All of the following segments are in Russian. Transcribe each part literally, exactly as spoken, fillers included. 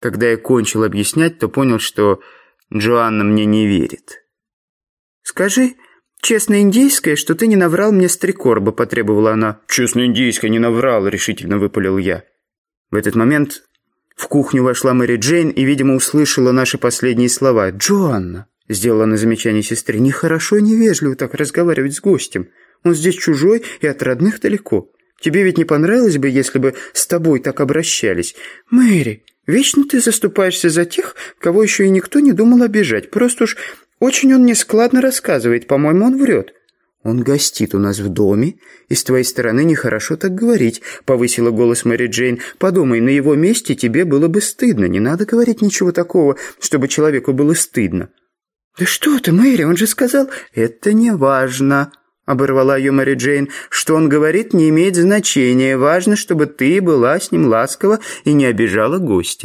Когда я кончил объяснять, то понял, что Джоанна мне не верит. «Скажи, честно индейское, что ты не наврал мне с три короба», — потребовала она. «Честно индейское, не наврал», — решительно выпалил я. В этот момент в кухню вошла Мэри Джейн и, видимо, услышала наши последние слова. «Джоанна», — сделала она замечание сестре, — «нехорошо и невежливо так разговаривать с гостем. Он здесь чужой и от родных далеко. Тебе ведь не понравилось бы, если бы с тобой так обращались? Мэри, вечно ты заступаешься за тех, кого еще и никто не думал обижать. Просто уж очень он нескладно рассказывает. По-моему, он врет». «Он гостит у нас в доме, и с твоей стороны нехорошо так говорить», — повысила голос Мэри Джейн. «Подумай, на его месте тебе было бы стыдно. Не надо говорить ничего такого, чтобы человеку было стыдно». «Да что ты, Мэри, он же сказал...» «Это не важно», — оборвала ее Мэри Джейн. «Что он говорит, не имеет значения. Важно, чтобы ты была с ним ласкова и не обижала гостя».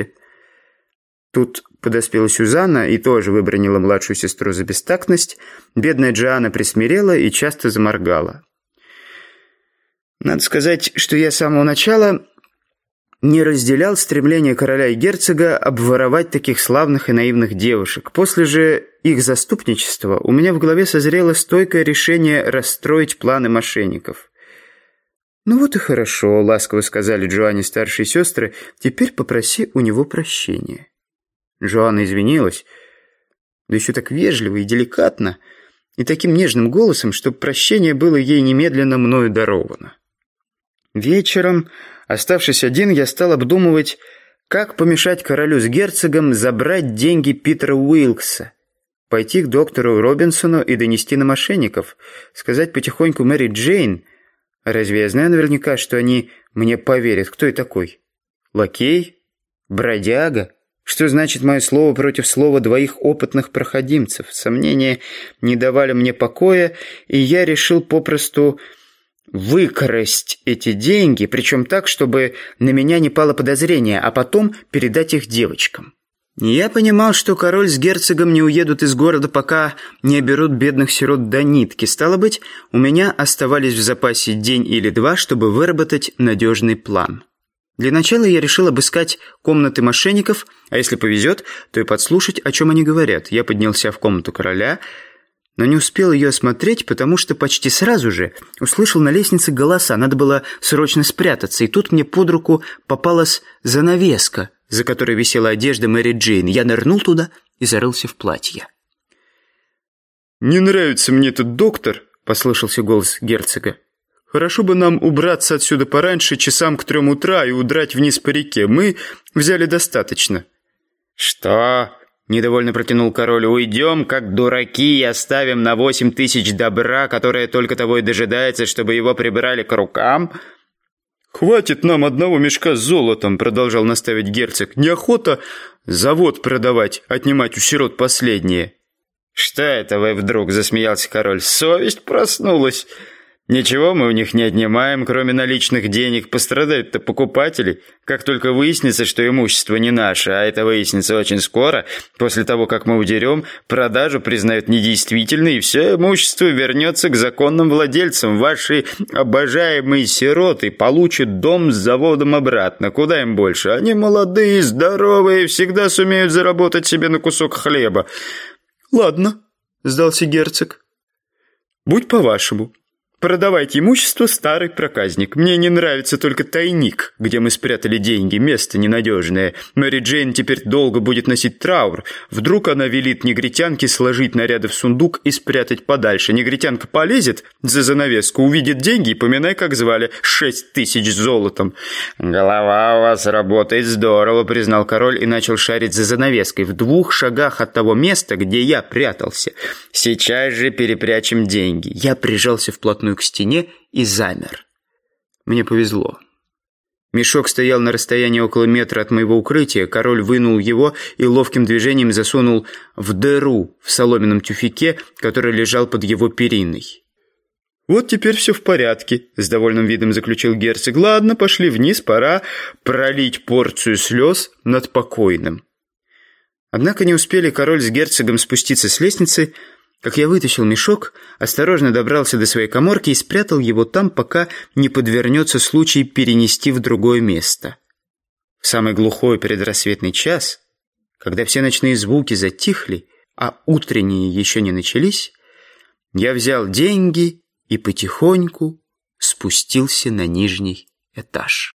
Тут подоспела Сюзанна и тоже выбранила младшую сестру за бестактность. Бедная Джоанна присмирела и часто заморгала. Надо сказать, что я с самого начала не разделял стремление короля и герцога обворовать таких славных и наивных девушек. После же их заступничества у меня в голове созрело стойкое решение расстроить планы мошенников. «Ну вот и хорошо», — ласково сказали Джоанне старшие сестры, — «теперь попроси у него прощения». Джоанна извинилась, да еще так вежливо и деликатно, и таким нежным голосом, что прощение было ей немедленно мною даровано. Вечером, оставшись один, я стал обдумывать, как помешать королю с герцогом забрать деньги Питера Уилкса, пойти к доктору Робинсону и донести на мошенников, сказать потихоньку Мэри Джейн. Разве я знаю наверняка, что они мне поверят? Кто я такой? Лакей? Бродяга? Что значит мое слово против слова двоих опытных проходимцев? Сомнения не давали мне покоя, и я решил попросту выкрасть эти деньги, причем так, чтобы на меня не пало подозрение, а потом передать их девочкам. Я понимал, что король с герцогом не уедут из города, пока не оберут бедных сирот до нитки. Стало быть, у меня оставались в запасе день или два, чтобы выработать надежный план. Для начала я решил обыскать комнаты мошенников, а если повезет, то и подслушать, о чем они говорят. Я поднялся в комнату короля, но не успел ее осмотреть, потому что почти сразу же услышал на лестнице голоса. Надо было срочно спрятаться, и тут мне под руку попалась занавеска, за которой висела одежда Мэри Джейн. Я нырнул туда и зарылся в платье. «Не нравится мне этот доктор», — послышался голос герцога. «Хорошо бы нам убраться отсюда пораньше, часам к трем утра, и удрать вниз по реке. Мы взяли достаточно». «Что?» — недовольно протянул король. «Уйдем, как дураки, и оставим на восемь тысяч добра, которое только того и дожидается, чтобы его прибрали к рукам?» «Хватит нам одного мешка с золотом», — продолжал наставить герцог. «Неохота завод продавать, отнимать у сирот последнее». «Что это вы вдруг?» — засмеялся король. «Совесть проснулась». «Ничего мы у них не отнимаем, кроме наличных денег. Пострадают-то покупатели. Как только выяснится, что имущество не наше, а это выяснится очень скоро, после того, как мы удерем, продажу признают недействительной, и все имущество вернется к законным владельцам. Ваши обожаемые сироты получат дом с заводом обратно. Куда им больше? Они молодые, здоровые, всегда сумеют заработать себе на кусок хлеба». «Ладно», — сдался герцог. «Будь по-вашему. Продавайте имущество, старый проказник. Мне не нравится только тайник, где мы спрятали деньги. Место ненадежное. Мэри Джейн теперь долго будет носить траур. Вдруг она велит негритянке сложить наряды в сундук и спрятать подальше. Негритянка полезет за занавеску, увидит деньги и, поминай, как звали, шесть тысяч золотом». «Голова у вас работает здорово», — признал король и начал шарить за занавеской в двух шагах от того места, где я прятался. «Сейчас же перепрячем деньги». Я прижался вплотную к стене и замер. Мне повезло. Мешок стоял на расстоянии около метра от моего укрытия. Король вынул его и ловким движением засунул в дыру в соломенном тюфяке, который лежал под его периной. «Вот теперь все в порядке», — с довольным видом заключил герцог. «Ладно, пошли вниз, пора пролить порцию слез над покойным». Однако не успели король с герцогом спуститься с лестницы, как я вытащил мешок, осторожно добрался до своей каморки и спрятал его там, пока не подвернется случай перенести в другое место. В В самый глухой предрассветный час, когда все ночные звуки затихли, а утренние еще не начались, я взял деньги и потихоньку спустился на нижний этаж.